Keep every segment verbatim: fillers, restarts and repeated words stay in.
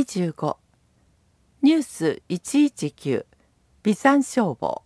じゅうごニュースいちいちきゅう備産消防。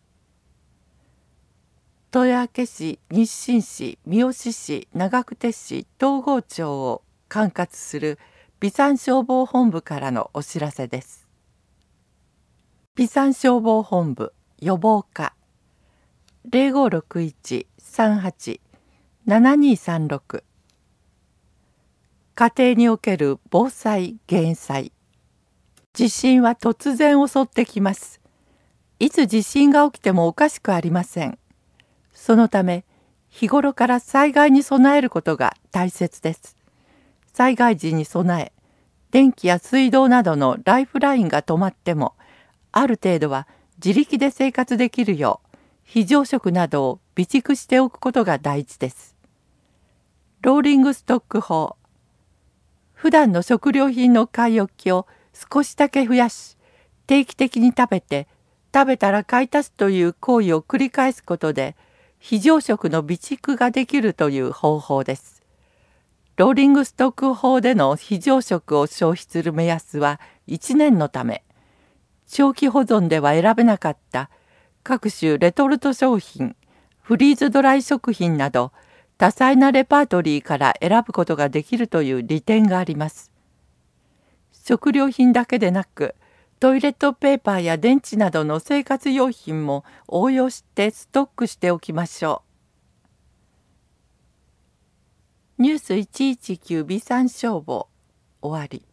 豊明市、日清市、三好市、長久手市、東郷町を管轄する備産消防本部からのお知らせです。備産消防本部予防課 ゼロごろくいち さんはち ななにさんろく。家庭における防災減災。地震は突然襲ってきます。いつ地震が起きてもおかしくありません。そのため日頃から災害に備えることが大切です。災害時に備え、電気や水道などのライフラインが止まっても、ある程度は自力で生活できるよう非常食などを備蓄しておくことが大事です。ローリングストック法。普段の食料品の買い置きを少しだけ増やし、定期的に食べて、食べたら買い足すという行為を繰り返すことで、非常食の備蓄ができるという方法です。ローリングストック法での非常食を消費する目安はいちねんのため、長期保存では選べなかった各種レトルト商品、フリーズドライ食品など、多彩なレパートリーから選ぶことができるという利点があります。食料品だけでなく、トイレットペーパーや電池などの生活用品も応用してストックしておきましょう。ニュースいちいちきゅう備産消防終わり。